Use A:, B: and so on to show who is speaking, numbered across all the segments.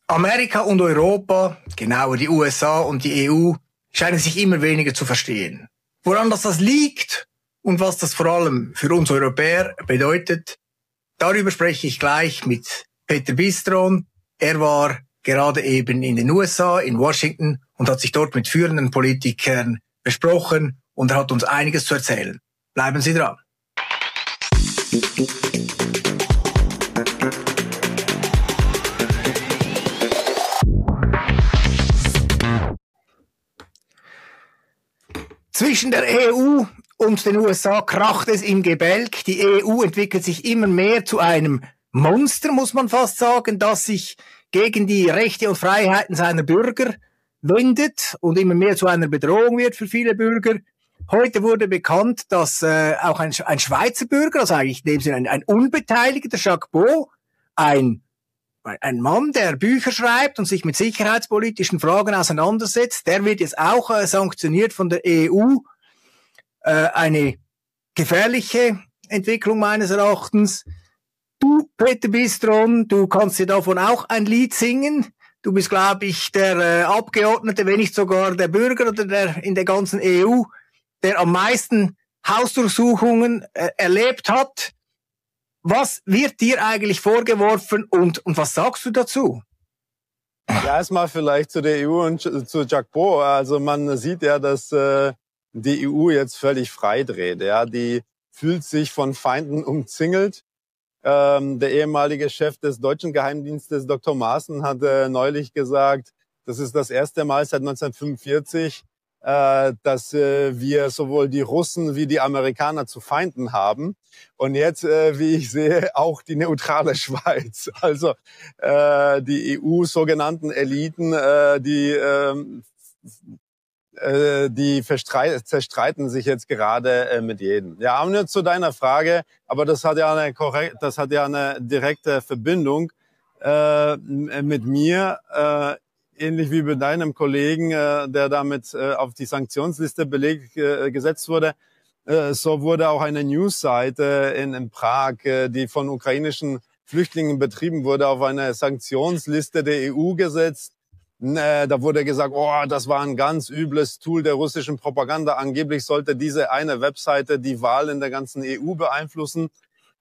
A: Amerika und Europa, genauer die USA und die EU, scheinen sich immer weniger zu verstehen. Woran das liegt und was das vor allem für uns Europäer bedeutet, darüber spreche ich gleich mit Peter Bistron. Er war gerade eben in den USA, in Washington, und hat sich dort mit führenden Politikern besprochen und er hat uns einiges zu erzählen. Bleiben Sie dran. Zwischen der EU und den USA kracht es im Gebälk. Die EU entwickelt sich immer mehr zu einem Monster, muss man fast sagen, das sich gegen die Rechte und Freiheiten seiner Bürger wendet und immer mehr zu einer Bedrohung wird für viele Bürger. Heute wurde bekannt, dass auch ein Schweizer Bürger, also eigentlich in dem Sinne ein Unbeteiligter, Jacques Beau, ein Mann, der Bücher schreibt und sich mit sicherheitspolitischen Fragen auseinandersetzt, der wird jetzt auch sanktioniert von der EU. Eine gefährliche Entwicklung meines Erachtens. Du, Peter Bistron, du kannst dir davon auch ein Lied singen. Du bist, glaube ich, der Abgeordnete, wenn nicht sogar der Bürger oder der in der ganzen EU, der am meisten Hausdurchsuchungen erlebt hat. Was wird dir eigentlich vorgeworfen und was sagst du dazu?
B: Ja, erstmal vielleicht zu der EU und zu Jacques Beau. Also man sieht ja, dass die EU jetzt völlig frei dreht. Ja, die fühlt sich von Feinden umzingelt. Der ehemalige Chef des deutschen Geheimdienstes, Dr. Maaßen, hat neulich gesagt, das ist das erste Mal seit 1945, dass wir sowohl die Russen wie die Amerikaner zu Feinden haben. Und jetzt, wie ich sehe, auch die neutrale Schweiz. Also die EU-sogenannten Eliten, die zerstreiten sich jetzt gerade mit jedem. Ja, und jetzt zu deiner Frage, aber das hat ja eine direkte Verbindung mit mir. Ähnlich wie bei deinem Kollegen, der damit auf die Sanktionsliste gesetzt wurde, so wurde auch eine Newsseite in Prag, die von ukrainischen Flüchtlingen betrieben wurde, auf eine Sanktionsliste der EU gesetzt. Da wurde gesagt, oh, das war ein ganz übles Tool der russischen Propaganda. Angeblich sollte diese eine Webseite die Wahl in der ganzen EU beeinflussen.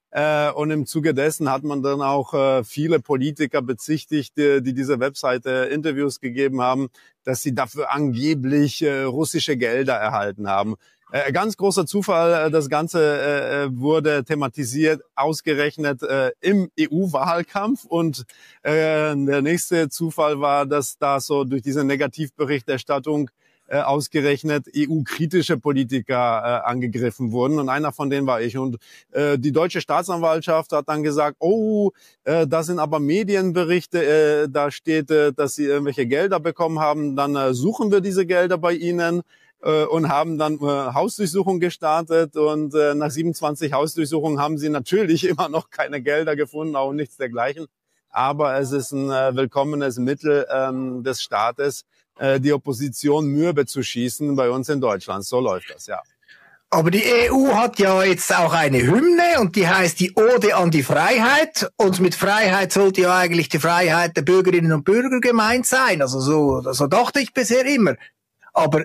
B: Und im Zuge dessen hat man dann auch viele Politiker bezichtigt, die diese Webseite Interviews gegeben haben, dass sie dafür angeblich russische Gelder erhalten haben. Ganz großer Zufall, das Ganze wurde thematisiert, ausgerechnet im EU-Wahlkampf. Und der nächste Zufall war, dass da so durch diese Negativberichterstattung ausgerechnet EU-kritische Politiker angegriffen wurden. Und einer von denen war ich. Und die deutsche Staatsanwaltschaft hat dann gesagt, oh, das sind aber Medienberichte, da steht, dass sie irgendwelche Gelder bekommen haben. Dann suchen wir diese Gelder bei ihnen. Und haben dann Hausdurchsuchung gestartet und nach 27 Hausdurchsuchungen haben sie natürlich immer noch keine Gelder gefunden, auch nichts dergleichen. Aber es ist ein willkommenes Mittel des Staates, die Opposition mürbe zu schießen bei uns in Deutschland. So läuft das, ja.
A: Aber die EU hat ja jetzt auch eine Hymne und die heißt die Ode an die Freiheit. Und mit Freiheit sollte ja eigentlich die Freiheit der Bürgerinnen und Bürger gemeint sein. Also so dachte ich bisher immer. Aber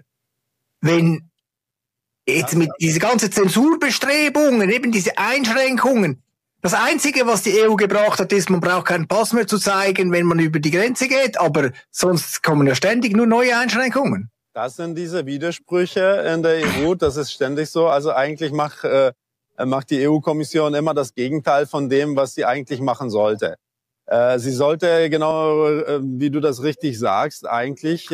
A: wenn jetzt mit diese ganze Zensurbestrebungen, eben diese Einschränkungen, das Einzige, was die EU gebracht hat, ist, man braucht keinen Pass mehr zu zeigen, wenn man über die Grenze geht, aber sonst kommen ja ständig nur neue Einschränkungen.
B: Das sind diese Widersprüche in der EU, das ist ständig so. Also eigentlich macht die EU-Kommission immer das Gegenteil von dem, was sie eigentlich machen sollte. Sie sollte, genau wie du das richtig sagst, eigentlich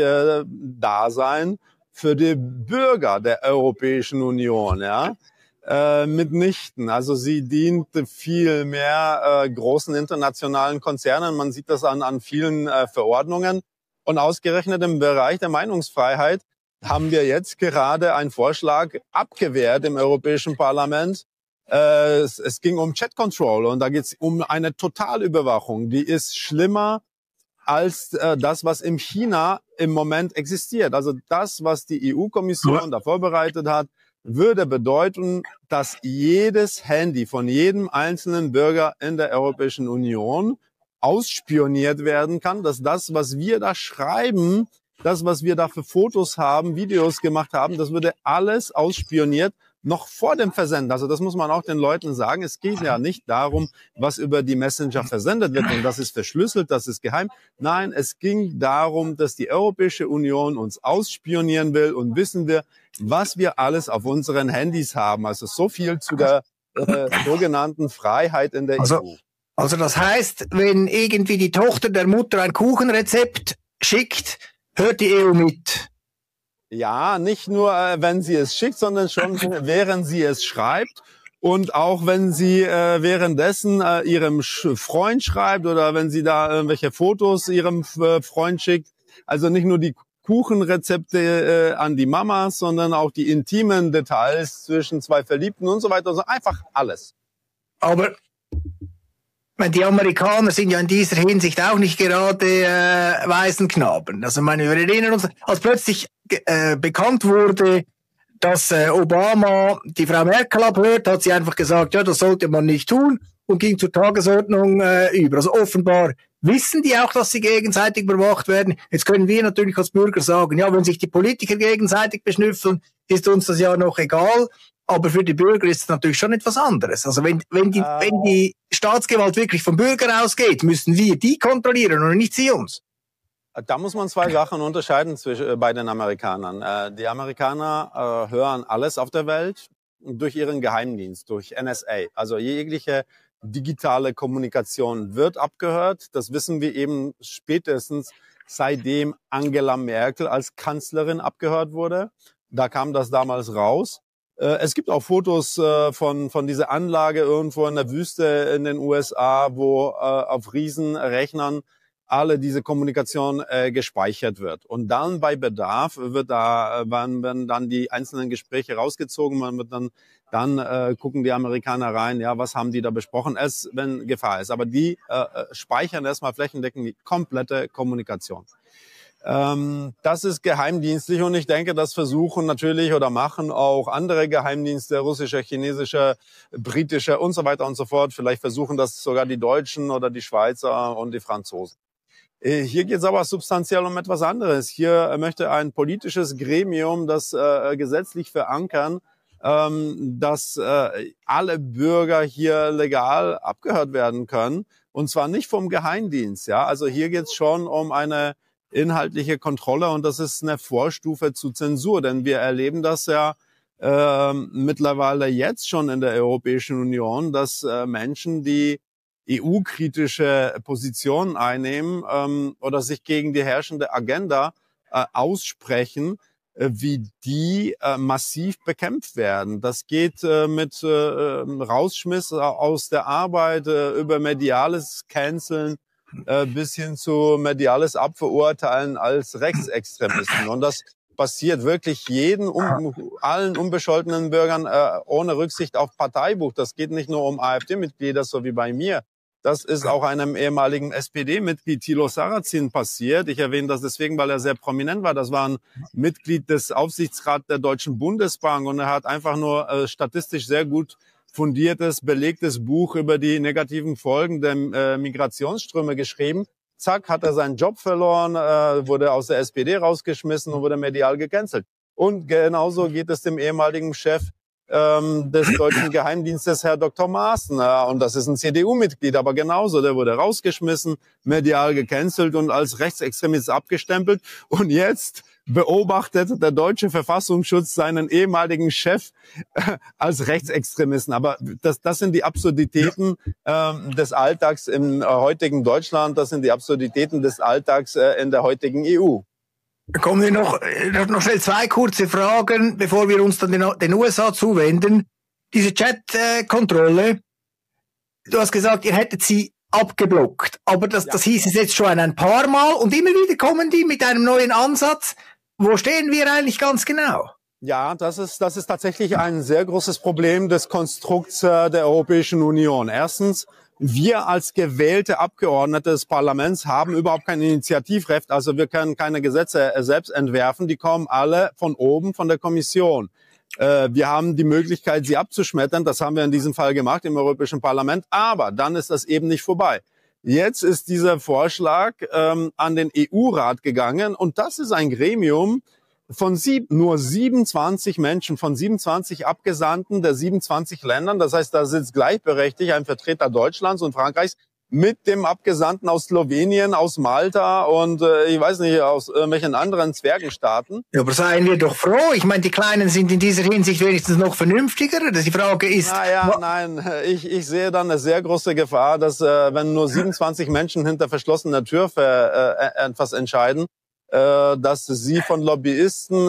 B: da sein für die Bürger der Europäischen Union, ja, mitnichten. Also sie dient viel mehr großen internationalen Konzernen. Man sieht das an vielen Verordnungen. Und ausgerechnet im Bereich der Meinungsfreiheit haben wir jetzt gerade einen Vorschlag abgewehrt im Europäischen Parlament. Es ging um Chat Control und da geht es um eine Totalüberwachung. Die ist schlimmer als das, was in China im Moment existiert. Also das, was die EU-Kommission da vorbereitet hat, würde bedeuten, dass jedes Handy von jedem einzelnen Bürger in der Europäischen Union ausspioniert werden kann, dass das, was wir da schreiben, das, was wir da für Fotos haben, Videos gemacht haben, das würde alles ausspioniert, noch vor dem Versenden. Also das muss man auch den Leuten sagen. Es geht ja nicht darum, was über die Messenger versendet wird und das ist verschlüsselt, das ist geheim. Nein, es ging darum, dass die Europäische Union uns ausspionieren will und wissen wir, was wir alles auf unseren Handys haben. Also so viel zu der sogenannten Freiheit in der EU.
A: Also das heißt, wenn irgendwie die Tochter der Mutter ein Kuchenrezept schickt, hört die EU mit?
B: Ja, nicht nur, wenn sie es schickt, sondern schon während sie es schreibt und auch wenn sie währenddessen ihrem Freund schreibt oder wenn sie da irgendwelche Fotos ihrem Freund schickt. Also nicht nur die Kuchenrezepte an die Mamas, sondern auch die intimen Details zwischen zwei Verliebten und so weiter. Also einfach alles.
A: Aber die Amerikaner sind ja in dieser Hinsicht auch nicht gerade Waisenknaben. Also wir erinnern uns, als plötzlich bekannt wurde, dass Obama die Frau Merkel abhört, hat sie einfach gesagt, ja, das sollte man nicht tun und ging zur Tagesordnung über. Also offenbar wissen die auch, dass sie gegenseitig überwacht werden. Jetzt können wir natürlich als Bürger sagen, ja, wenn sich die Politiker gegenseitig beschnüffeln, ist uns das ja noch egal. Aber für die Bürger ist es natürlich schon etwas anderes. Also wenn die Staatsgewalt wirklich vom Bürger ausgeht, müssen wir die kontrollieren und nicht sie uns.
B: Da muss man zwei Sachen unterscheiden bei den Amerikanern. Die Amerikaner hören alles auf der Welt durch ihren Geheimdienst, durch NSA. Also jegliche digitale Kommunikation wird abgehört. Das wissen wir eben spätestens seitdem Angela Merkel als Kanzlerin abgehört wurde. Da kam das damals raus. Es gibt auch Fotos von dieser Anlage irgendwo in der Wüste in den USA, wo auf Riesenrechnern alle diese Kommunikation gespeichert wird. Und dann bei Bedarf werden dann die einzelnen Gespräche rausgezogen. Man wird dann gucken die Amerikaner rein, ja, was haben die da besprochen, wenn Gefahr ist. Aber die speichern erstmal flächendeckend die komplette Kommunikation. Das ist geheimdienstlich und ich denke, das versuchen natürlich oder machen auch andere Geheimdienste, russische, chinesische, britische und so weiter und so fort. Vielleicht versuchen das sogar die Deutschen oder die Schweizer und die Franzosen. Hier geht es aber substanziell um etwas anderes. Hier möchte ein politisches Gremium das gesetzlich verankern, dass alle Bürger hier legal abgehört werden können und zwar nicht vom Geheimdienst. Ja, also hier geht es schon um eine inhaltliche Kontrolle und das ist eine Vorstufe zu Zensur, denn wir erleben das ja mittlerweile jetzt schon in der Europäischen Union, dass Menschen, die EU-kritische Positionen einnehmen oder sich gegen die herrschende Agenda aussprechen, wie die massiv bekämpft werden. Das geht mit Rausschmiss aus der Arbeit, über mediales Canceln, bis hin zu mediales Abverurteilen als Rechtsextremisten. Und das passiert wirklich allen unbescholtenen Bürgern ohne Rücksicht auf Parteibuch. Das geht nicht nur um AfD-Mitglieder, so wie bei mir. Das ist auch einem ehemaligen SPD-Mitglied Thilo Sarrazin passiert. Ich erwähne das deswegen, weil er sehr prominent war. Das war ein Mitglied des Aufsichtsrats der Deutschen Bundesbank und er hat einfach nur statistisch sehr gut fundiertes, belegtes Buch über die negativen Folgen der Migrationsströme geschrieben. Zack, hat er seinen Job verloren, wurde aus der SPD rausgeschmissen und wurde medial gecancelt. Und genauso geht es dem ehemaligen Chef des deutschen Geheimdienstes, Herr Dr. Maaßen. Und das ist ein CDU-Mitglied, aber genauso. Der wurde rausgeschmissen, medial gecancelt und als Rechtsextremist abgestempelt. Und jetzt beobachtet der deutsche Verfassungsschutz seinen ehemaligen Chef als Rechtsextremisten. Aber das sind die Absurditäten des Alltags im heutigen Deutschland. Das sind die Absurditäten des Alltags in der heutigen EU.
A: Kommen wir noch schnell zwei kurze Fragen, bevor wir uns dann den USA zuwenden. Diese Chat-Kontrolle, du hast gesagt, ihr hättet sie abgeblockt, aber das hieß es jetzt schon ein paar Mal und immer wieder kommen die mit einem neuen Ansatz. Wo stehen wir eigentlich ganz genau?
B: Ja, das ist tatsächlich ein sehr großes Problem des Konstrukts der Europäischen Union. Erstens, wir als gewählte Abgeordnete des Parlaments haben überhaupt kein Initiativrecht, also wir können keine Gesetze selbst entwerfen, die kommen alle von oben, von der Kommission. Wir haben die Möglichkeit, sie abzuschmettern, das haben wir in diesem Fall gemacht im Europäischen Parlament, aber dann ist das eben nicht vorbei. Jetzt ist dieser Vorschlag an den EU-Rat gegangen und das ist ein Gremium von nur 27 Menschen, von 27 Abgesandten der 27 Ländern. Das heißt, da sitzt gleichberechtigt ein Vertreter Deutschlands und Frankreichs mit dem Abgesandten aus Slowenien, aus Malta und ich weiß nicht, aus irgendwelchen anderen Zwergenstaaten.
A: Ja, aber seien wir doch froh. Ich meine, die Kleinen sind in dieser Hinsicht wenigstens noch vernünftiger. Die Frage ist...
B: Nein, ich sehe dann eine sehr große Gefahr, dass wenn nur 27 Menschen hinter verschlossener Tür etwas entscheiden, dass sie von Lobbyisten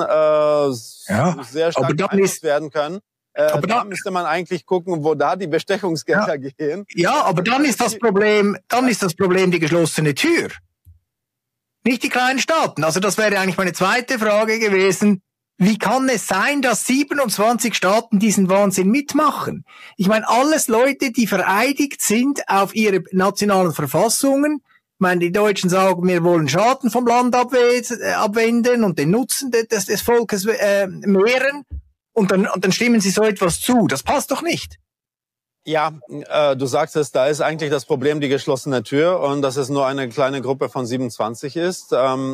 B: sehr stark beeinflusst werden können. Aber da müsste man eigentlich gucken, wo da die Bestechungsgelder gehen.
A: Ja, aber dann ist das Problem die geschlossene Tür. Nicht die kleinen Staaten. Also das wäre eigentlich meine zweite Frage gewesen. Wie kann es sein, dass 27 Staaten diesen Wahnsinn mitmachen? Ich meine, alles Leute, die vereidigt sind auf ihre nationalen Verfassungen. Ich meine, die Deutschen sagen, wir wollen Schaden vom Land abwenden und den Nutzen des Volkes mehren. Und dann stimmen sie so etwas zu. Das passt doch nicht.
B: Ja, du sagst es, da ist eigentlich das Problem die geschlossene Tür und dass es nur eine kleine Gruppe von 27 ist.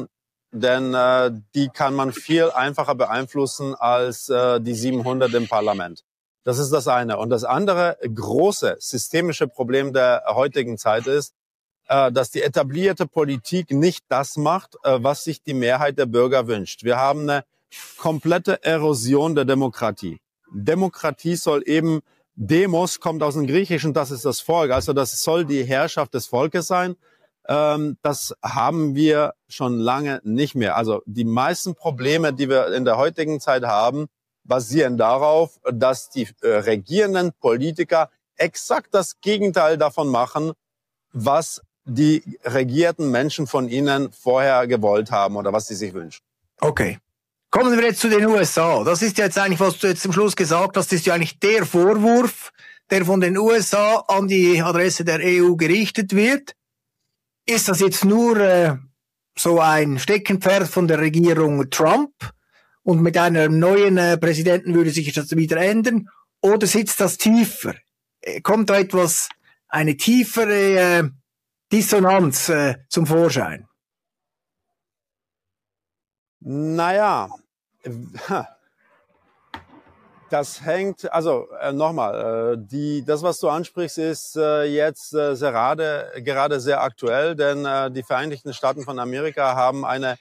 B: Denn die kann man viel einfacher beeinflussen als die 700 im Parlament. Das ist das eine. Und das andere große systemische Problem der heutigen Zeit ist, dass die etablierte Politik nicht das macht, was sich die Mehrheit der Bürger wünscht. Wir haben eine komplette Erosion der Demokratie. Demokratie soll eben, Demos kommt aus dem Griechischen, das ist das Volk, also das soll die Herrschaft des Volkes sein. Das haben wir schon lange nicht mehr. Also die meisten Probleme, die wir in der heutigen Zeit haben, basieren darauf, dass die regierenden Politiker exakt das Gegenteil davon machen, was die regierten Menschen von ihnen vorher gewollt haben oder was sie sich wünschen.
A: Okay. Kommen wir jetzt zu den USA. Das ist jetzt eigentlich, was du jetzt zum Schluss gesagt hast, ist ja eigentlich der Vorwurf, der von den USA an die Adresse der EU gerichtet wird. Ist das jetzt nur so ein Steckenpferd von der Regierung Trump und mit einem neuen Präsidenten würde sich das wieder ändern? Oder sitzt das tiefer? Kommt da eine tiefere Dissonanz zum Vorschein?
B: Naja, das hängt, also nochmal, das, was du ansprichst, ist jetzt gerade sehr aktuell, denn die Vereinigten Staaten von Amerika haben eine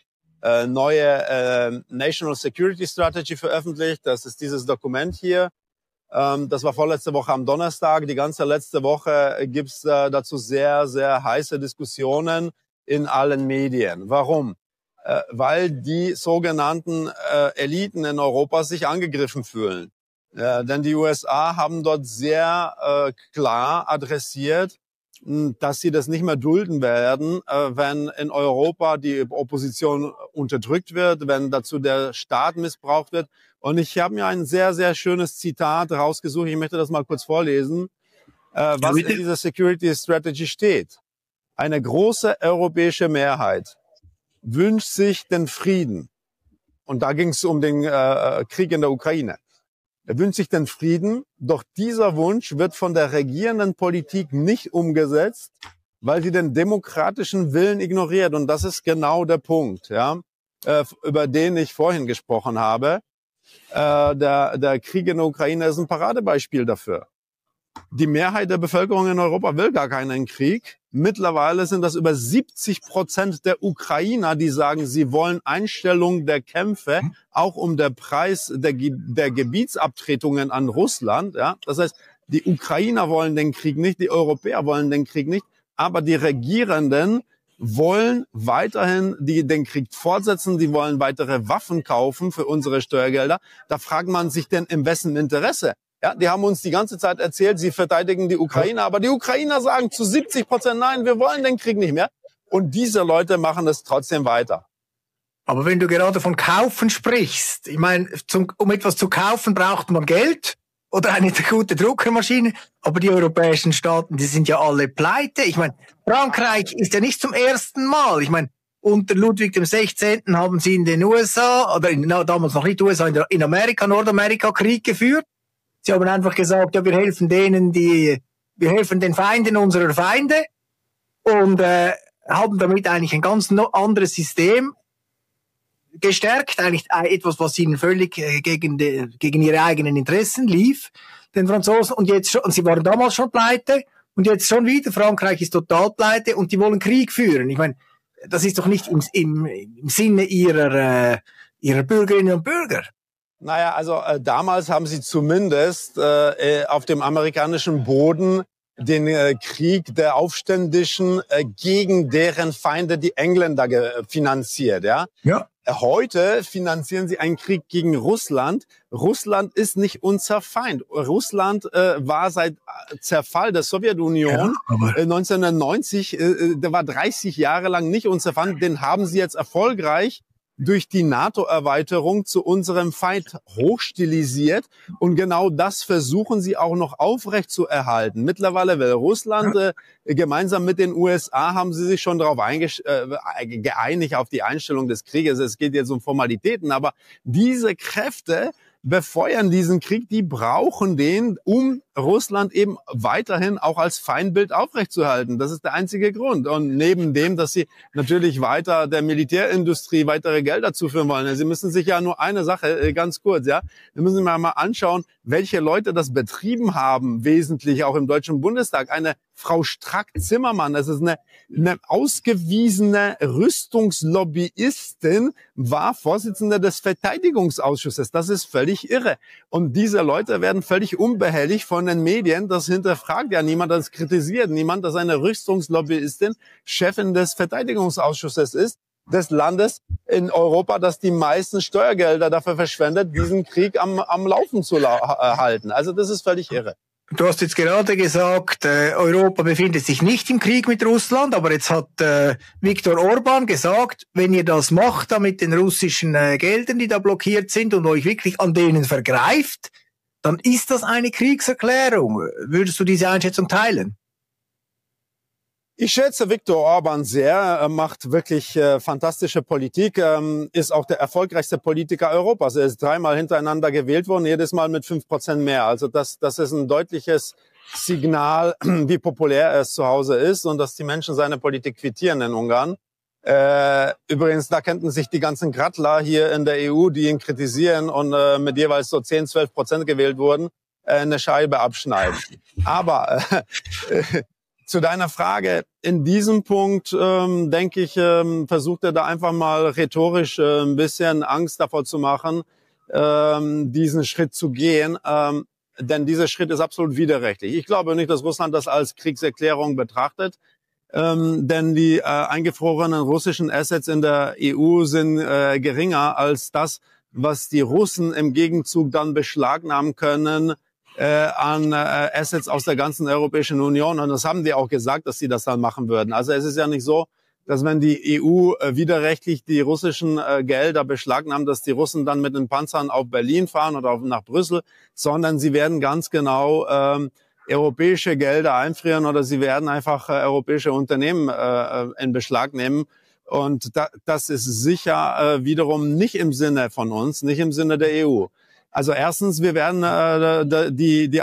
B: neue National Security Strategy veröffentlicht. Das ist dieses Dokument hier. Das war vorletzte Woche am Donnerstag. Die ganze letzte Woche gibt's dazu sehr, sehr heiße Diskussionen in allen Medien. Warum? Weil die sogenannten Eliten in Europa sich angegriffen fühlen. Denn die USA haben dort sehr klar adressiert, dass sie das nicht mehr dulden werden, wenn in Europa die Opposition unterdrückt wird, wenn dazu der Staat missbraucht wird. Und ich habe mir ein sehr, sehr schönes Zitat rausgesucht. Ich möchte das mal kurz vorlesen, was in dieser Security Strategy steht. Eine große europäische Mehrheit wünscht sich den Frieden. Und da ging es um den Krieg in der Ukraine. Er wünscht sich den Frieden, doch dieser Wunsch wird von der regierenden Politik nicht umgesetzt, weil sie den demokratischen Willen ignoriert. Und das ist genau der Punkt, ja, über den ich vorhin gesprochen habe. Der Krieg in der Ukraine ist ein Paradebeispiel dafür. Die Mehrheit der Bevölkerung in Europa will gar keinen Krieg. Mittlerweile sind das über 70% der Ukrainer, die sagen, sie wollen Einstellung der Kämpfe, auch um den Preis der Gebietsabtretungen an Russland. Ja? Das heißt, die Ukrainer wollen den Krieg nicht, die Europäer wollen den Krieg nicht, aber die Regierenden wollen weiterhin den Krieg fortsetzen, die wollen weitere Waffen kaufen für unsere Steuergelder. Da fragt man sich denn, in wessen Interesse? Ja, die haben uns die ganze Zeit erzählt, sie verteidigen die Ukrainer, aber die Ukrainer sagen zu 70% nein, wir wollen den Krieg nicht mehr. Und diese Leute machen es trotzdem weiter.
A: Aber wenn du gerade von Kaufen sprichst, ich meine, um etwas zu kaufen, braucht man Geld oder eine gute Druckermaschine. Aber die europäischen Staaten, die sind ja alle pleite. Ich meine, Frankreich ist ja nicht zum ersten Mal. Ich meine, unter Ludwig dem 16. haben sie in den USA, oder damals noch nicht USA, in Amerika, Nordamerika Krieg geführt. Sie haben einfach gesagt, ja, wir helfen den Feinden unserer Feinde. und haben damit eigentlich ein ganz anderes System gestärkt, eigentlich etwas, was ihnen völlig gegen ihre eigenen Interessen lief, den Franzosen, und jetzt schon, und sie waren damals schon pleite, und jetzt schon wieder, Frankreich ist total pleite, und die wollen Krieg führen. Ich meine, das ist doch nicht im Sinne ihrer Bürgerinnen und Bürger.
B: Naja, also damals haben sie zumindest auf dem amerikanischen Boden den Krieg der Aufständischen gegen deren Feinde, die Engländer, finanziert. Ja?
A: Ja.
B: Heute finanzieren sie einen Krieg gegen Russland. Russland ist nicht unser Feind. Russland war seit Zerfall der Sowjetunion 1990, der war 30 Jahre lang nicht unser Feind. Den haben sie jetzt erfolgreich durch die NATO-Erweiterung zu unserem Feind hochstilisiert. Und genau das versuchen sie auch noch aufrecht zu erhalten. Mittlerweile will Russland, gemeinsam mit den USA, haben sie sich schon darauf geeinigt auf die Einstellung des Krieges. Es geht jetzt um Formalitäten, aber diese Kräfte befeuern diesen Krieg, die brauchen den, um Russland eben weiterhin auch als Feindbild aufrechtzuerhalten. Das ist der einzige Grund. Und neben dem, dass sie natürlich weiter der Militärindustrie weitere Gelder zuführen wollen. Sie müssen sich ja nur eine Sache, ganz kurz, ja, wir müssen mal anschauen, welche Leute das betrieben haben, wesentlich auch im Deutschen Bundestag. Eine Frau Strack-Zimmermann, das ist eine ausgewiesene Rüstungslobbyistin, war Vorsitzende des Verteidigungsausschusses. Das ist völlig irre. Und diese Leute werden völlig unbehelligt von den Medien. Das hinterfragt ja niemand, das kritisiert niemand, dass eine Rüstungslobbyistin Chefin des Verteidigungsausschusses ist, des Landes in Europa, das die meisten Steuergelder dafür verschwendet, diesen Krieg am Laufen zu halten. Also das ist völlig irre.
A: Du hast jetzt gerade gesagt, Europa befindet sich nicht im Krieg mit Russland, aber jetzt hat Viktor Orban gesagt, wenn ihr das macht, da mit den russischen Geldern, die da blockiert sind, und euch wirklich an denen vergreift, dann ist das eine Kriegserklärung. Würdest du diese Einschätzung teilen?
B: Ich schätze Viktor Orban sehr, er macht wirklich fantastische Politik, ist auch der erfolgreichste Politiker Europas. Er ist 3-mal hintereinander gewählt worden, jedes Mal mit 5% mehr. Also das ist ein deutliches Signal, wie populär er zu Hause ist und dass die Menschen seine Politik quittieren in Ungarn. Übrigens, da könnten sich die ganzen Grattler hier in der EU, die ihn kritisieren und mit jeweils so 10-12% gewählt wurden, eine Scheibe abschneiden. Aber zu deiner Frage, in diesem Punkt, denke ich, versucht er da einfach mal rhetorisch ein bisschen Angst davor zu machen, diesen Schritt zu gehen. Denn dieser Schritt ist absolut widerrechtlich. Ich glaube nicht, dass Russland das als Kriegserklärung betrachtet. Denn die eingefrorenen russischen Assets in der EU sind geringer als das, was die Russen im Gegenzug dann beschlagnahmen können an Assets aus der ganzen Europäischen Union. Und das haben die auch gesagt, dass sie das dann machen würden. Also es ist ja nicht so, dass wenn die EU widerrechtlich die russischen Gelder beschlagnahmen, dass die Russen dann mit den Panzern auf Berlin fahren oder nach Brüssel, sondern sie werden ganz genau europäische Gelder einfrieren oder sie werden einfach europäische Unternehmen in Beschlag nehmen. Und das ist sicher wiederum nicht im Sinne von uns, nicht im Sinne der EU. Also erstens, wir werden die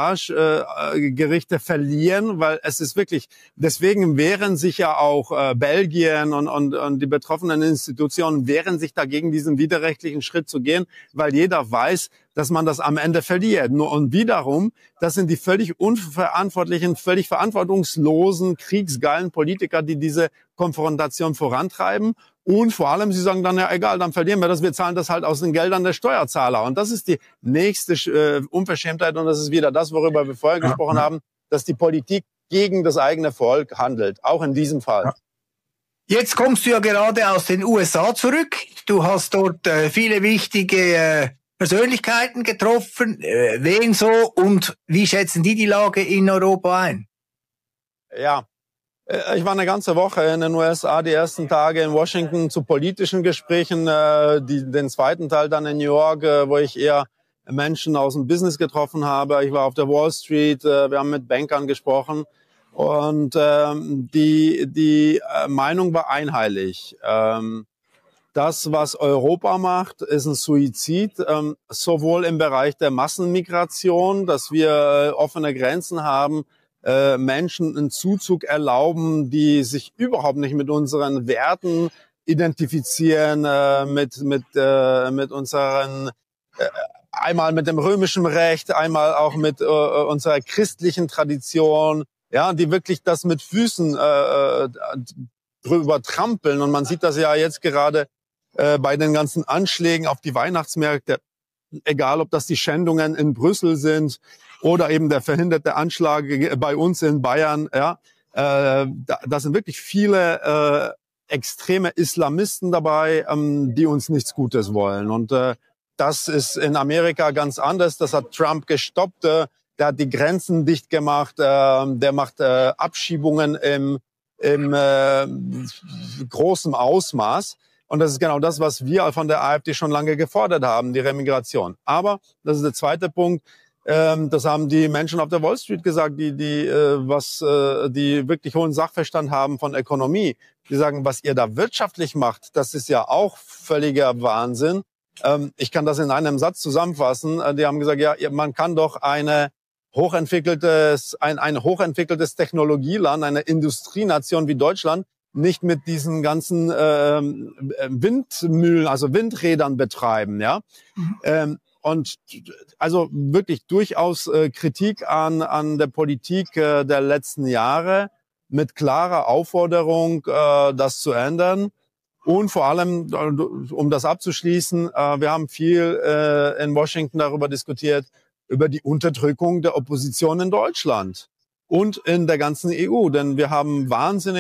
B: Arbitragegerichte verlieren, weil es ist wirklich, deswegen wehren sich ja auch Belgien und die betroffenen Institutionen wehren sich dagegen, diesen widerrechtlichen Schritt zu gehen, weil jeder weiß, dass man das am Ende verliert. Und wiederum, das sind die völlig unverantwortlichen, völlig verantwortungslosen, kriegsgeilen Politiker, die diese Konfrontation vorantreiben. Und vor allem, sie sagen dann, ja egal, dann verlieren wir das, wir zahlen das halt aus den Geldern der Steuerzahler. Und das ist die nächste Unverschämtheit und das ist wieder das, worüber wir vorher gesprochen haben, dass die Politik gegen das eigene Volk handelt, auch in diesem Fall.
A: Jetzt kommst du ja gerade aus den USA zurück. Du hast dort viele wichtige Persönlichkeiten getroffen. Wen so und wie schätzen die Lage in Europa ein?
B: Ja. Ich war eine ganze Woche in den USA, die ersten Tage in Washington zu politischen Gesprächen, den zweiten Teil dann in New York, wo ich eher Menschen aus dem Business getroffen habe. Ich war auf der Wall Street, wir haben mit Bankern gesprochen und die Meinung war einheitlich. Das, was Europa macht, ist ein Suizid, sowohl im Bereich der Massenmigration, dass wir offene Grenzen haben, Menschen einen Zuzug erlauben, die sich überhaupt nicht mit unseren Werten identifizieren, mit unseren einmal mit dem römischen Recht, einmal auch mit unserer christlichen Tradition, ja, die wirklich das mit Füßen drüber trampeln. Und man sieht das ja jetzt gerade bei den ganzen Anschlägen auf die Weihnachtsmärkte, egal ob das die Schändungen in Brüssel sind oder eben der verhinderte Anschlag bei uns in Bayern. Ja, da sind wirklich viele extreme Islamisten dabei, die uns nichts Gutes wollen. Und das ist in Amerika ganz anders. Das hat Trump gestoppt. Der hat die Grenzen dicht gemacht. Der macht Abschiebungen im großem Ausmaß. Und das ist genau das, was wir von der AfD schon lange gefordert haben, die Remigration. Aber, das ist der zweite Punkt, das haben die Menschen auf der Wall Street gesagt, die wirklich hohen Sachverstand haben von Ökonomie. Die sagen, was ihr da wirtschaftlich macht, das ist ja auch völliger Wahnsinn. Ich kann das in einem Satz zusammenfassen. Die haben gesagt, ja, man kann doch ein hochentwickeltes Technologieland, eine Industrienation wie Deutschland nicht mit diesen ganzen Windmühlen, also Windrädern betreiben, ja. Und also wirklich durchaus Kritik an der Politik der letzten Jahre mit klarer Aufforderung, das zu ändern. Und vor allem, um das abzuschließen, wir haben viel in Washington darüber diskutiert, über die Unterdrückung der Opposition in Deutschland und in der ganzen EU. Denn wir haben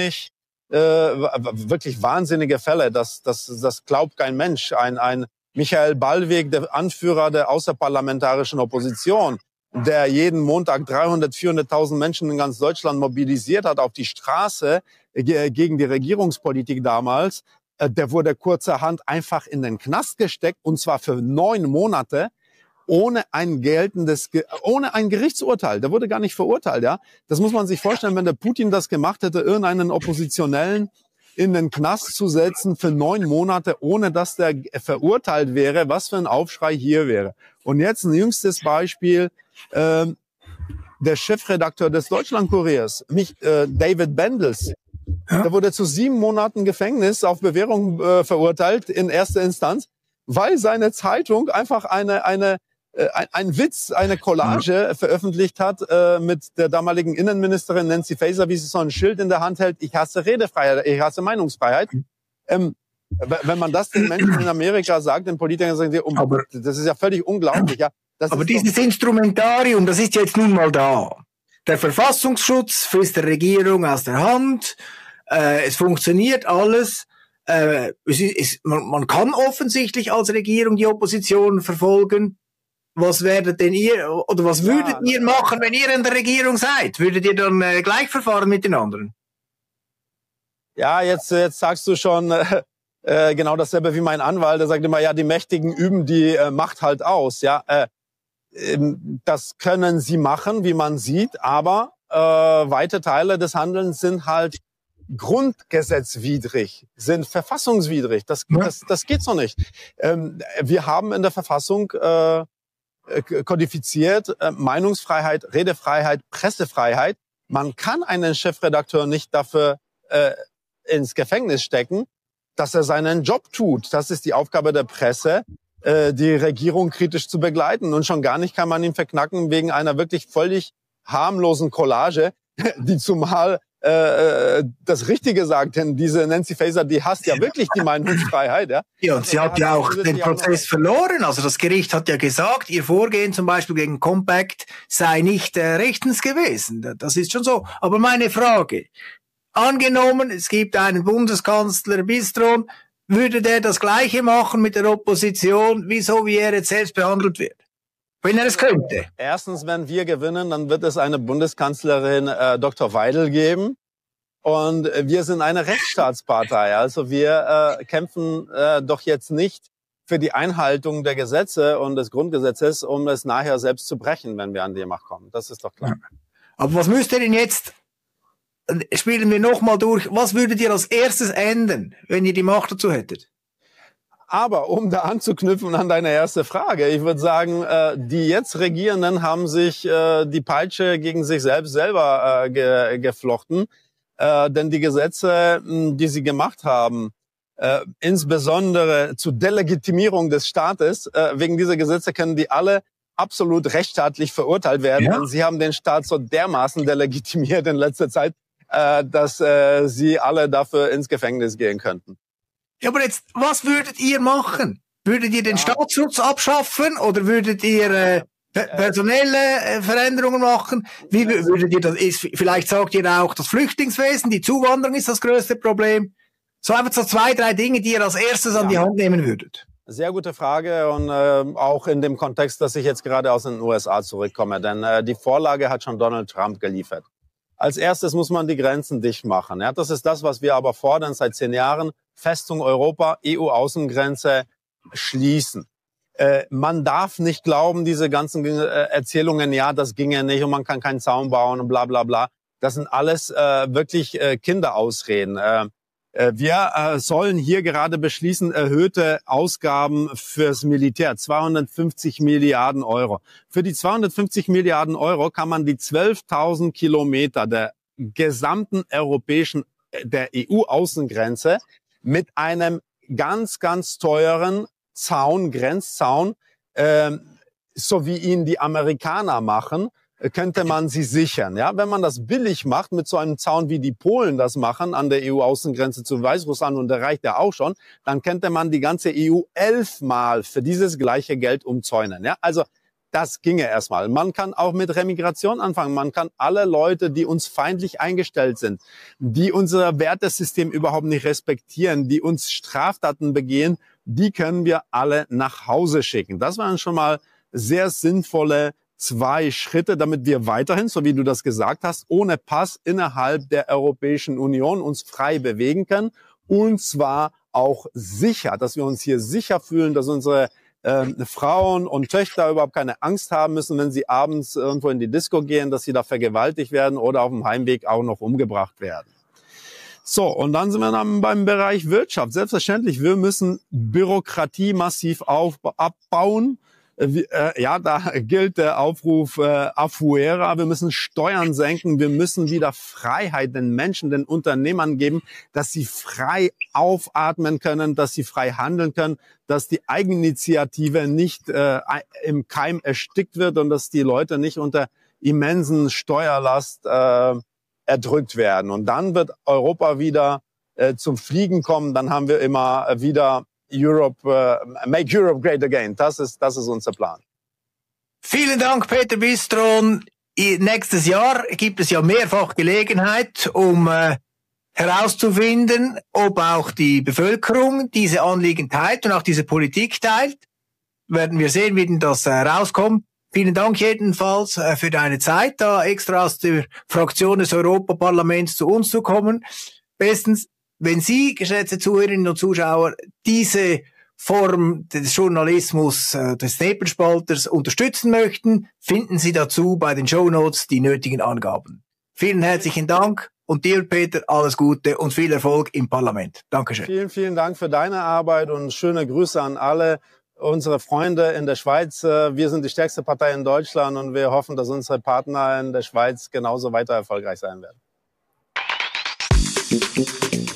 B: wirklich wahnsinnige Fälle. Das glaubt kein Mensch. Ein Michael Ballweg, der Anführer der außerparlamentarischen Opposition, der jeden Montag 300.000, 400.000 Menschen in ganz Deutschland mobilisiert hat auf die Straße gegen die Regierungspolitik damals, der wurde kurzerhand einfach in den Knast gesteckt, und zwar für 9 Monate, ohne ein Gerichtsurteil. Der wurde gar nicht verurteilt, ja. Das muss man sich vorstellen, wenn der Putin das gemacht hätte, irgendeinen Oppositionellen in den Knast zu setzen für 9 Monate, ohne dass der verurteilt wäre, was für ein Aufschrei hier wäre. Und jetzt ein jüngstes Beispiel, der Chefredakteur des Deutschlandkuriers, David Bendels, der wurde zu 7 Monaten Gefängnis auf Bewährung verurteilt in erster Instanz, weil seine Zeitung einfach ein Witz, eine Collage veröffentlicht hat mit der damaligen Innenministerin Nancy Faeser, wie sie so ein Schild in der Hand hält: Ich hasse Redefreiheit, ich hasse Meinungsfreiheit. Wenn man das den Menschen in Amerika sagt, den Politikern, sagen sie, das ist ja völlig unglaublich. Ja,
A: aber dieses Instrumentarium, das ist jetzt nun mal da. Der Verfassungsschutz frisst der Regierung aus der Hand. Es funktioniert alles. Man kann offensichtlich als Regierung die Opposition verfolgen. Was werdet denn ihr, oder was würdet ihr machen, wenn ihr in der Regierung seid? Würdet ihr dann gleich verfahren mit den anderen?
B: Ja, jetzt sagst du schon genau dasselbe wie mein Anwalt. Der sagt immer, ja, die Mächtigen üben die Macht halt aus. Ja, das können sie machen, wie man sieht, aber weite Teile des Handelns sind halt grundgesetzwidrig, sind verfassungswidrig. Das geht so nicht. Wir haben in der Verfassung kodifiziert Meinungsfreiheit, Redefreiheit, Pressefreiheit. Man kann einen Chefredakteur nicht dafür ins Gefängnis stecken, dass er seinen Job tut. Das ist die Aufgabe der Presse, die Regierung kritisch zu begleiten. Und schon gar nicht kann man ihn verknacken wegen einer wirklich völlig harmlosen Collage, die zumal das Richtige sagt, denn diese Nancy Faeser, die hasst ja wirklich die Meinungsfreiheit. Ja,
A: ja, und sie hat ja auch den Prozess verloren. Also das Gericht hat ja gesagt, ihr Vorgehen zum Beispiel gegen Compact sei nicht rechtens gewesen. Das ist schon so. Aber meine Frage: Angenommen, es gibt einen Bundeskanzler Bistrom, würde der das Gleiche machen mit der Opposition, wieso wie er jetzt selbst behandelt wird? Wenn er es könnte.
B: Erstens, wenn wir gewinnen, dann wird es eine Bundeskanzlerin Dr. Weidel geben. Und wir sind eine Rechtsstaatspartei. Also wir kämpfen doch jetzt nicht für die Einhaltung der Gesetze und des Grundgesetzes, um es nachher selbst zu brechen, wenn wir an die Macht kommen. Das ist doch klar.
A: Aber was müsste denn jetzt, spielen wir nochmal durch, was würdet ihr als erstes ändern, wenn ihr die Macht dazu hättet?
B: Aber um da anzuknüpfen an deine erste Frage, ich würde sagen, die jetzt Regierenden haben sich die Peitsche gegen sich selber geflochten. Denn die Gesetze, die sie gemacht haben, insbesondere zur Delegitimierung des Staates, wegen dieser Gesetze können die alle absolut rechtsstaatlich verurteilt werden. Ja. Und sie haben den Staat so dermaßen delegitimiert in letzter Zeit, dass sie alle dafür ins Gefängnis gehen könnten.
A: Ja, aber jetzt, was würdet ihr machen? Würdet ihr den Staatsschutz abschaffen oder würdet ihr personelle Veränderungen machen? Wie würdet ihr das? Vielleicht sagt ihr auch, das Flüchtlingswesen, die Zuwanderung ist das größte Problem. So einfach so 2, 3 Dinge, die ihr als erstes an die Hand nehmen würdet.
B: Sehr gute Frage und auch in dem Kontext, dass ich jetzt gerade aus den USA zurückkomme, denn die Vorlage hat schon Donald Trump geliefert. Als erstes muss man die Grenzen dicht machen. Ja, das ist das, was wir aber fordern seit 10 Jahren. Festung Europa, EU-Außengrenze schließen. Man darf nicht glauben, diese ganzen Erzählungen, ja, das ginge nicht und man kann keinen Zaun bauen und bla bla bla. Das sind alles wirklich Kinderausreden. Wir sollen hier gerade beschließen, erhöhte Ausgaben fürs Militär, 250 Milliarden Euro. Für die 250 Milliarden Euro kann man die 12.000 Kilometer der gesamten der EU-Außengrenze mit einem ganz, ganz teuren Zaun, Grenzzaun, so wie ihn die Amerikaner machen, könnte man sie sichern. Ja, wenn man das billig macht mit so einem Zaun, wie die Polen das machen, an der EU-Außengrenze zu Weißrussland, und der reicht ja auch schon, dann könnte man die ganze EU 11-mal für dieses gleiche Geld umzäunen. Ja, also das ginge erstmal. Man kann auch mit Remigration anfangen. Man kann alle Leute, die uns feindlich eingestellt sind, die unser Wertesystem überhaupt nicht respektieren, die uns Straftaten begehen, die können wir alle nach Hause schicken. Das waren schon mal sehr sinnvolle 2 Schritte, damit wir weiterhin, so wie du das gesagt hast, ohne Pass innerhalb der Europäischen Union uns frei bewegen können. Und zwar auch sicher, dass wir uns hier sicher fühlen, dass unsere Frauen und Töchter überhaupt keine Angst haben müssen, wenn sie abends irgendwo in die Disco gehen, dass sie da vergewaltigt werden oder auf dem Heimweg auch noch umgebracht werden. So, und dann sind wir dann beim Bereich Wirtschaft. Selbstverständlich, wir müssen Bürokratie massiv abbauen. Ja, da gilt der Aufruf Afuera. Wir müssen Steuern senken. Wir müssen wieder Freiheit den Menschen, den Unternehmern geben, dass sie frei aufatmen können, dass sie frei handeln können, dass die Eigeninitiative nicht im Keim erstickt wird und dass die Leute nicht unter immensen Steuerlast erdrückt werden. Und dann wird Europa wieder zum Fliegen kommen. Dann haben wir immer wieder Make Europe Great Again. Das ist unser Plan.
A: Vielen Dank, Peter Bistron. Nächstes Jahr gibt es ja mehrfach Gelegenheit, um herauszufinden, ob auch die Bevölkerung diese Anliegen teilt und auch diese Politik teilt. Werden wir sehen, wie denn das rauskommt. Vielen Dank jedenfalls für deine Zeit, da extra aus der Fraktion des Europaparlaments zu uns zu kommen. Bestens. Wenn Sie, geschätzte Zuhörerinnen und Zuschauer, diese Form des Journalismus, des Nebelspalters unterstützen möchten, finden Sie dazu bei den Shownotes die nötigen Angaben. Vielen herzlichen Dank und dir, Peter, alles Gute und viel Erfolg im Parlament. Dankeschön.
B: Vielen, vielen Dank für deine Arbeit und schöne Grüße an alle unsere Freunde in der Schweiz. Wir sind die stärkste Partei in Deutschland und wir hoffen, dass unsere Partner in der Schweiz genauso weiter erfolgreich sein werden.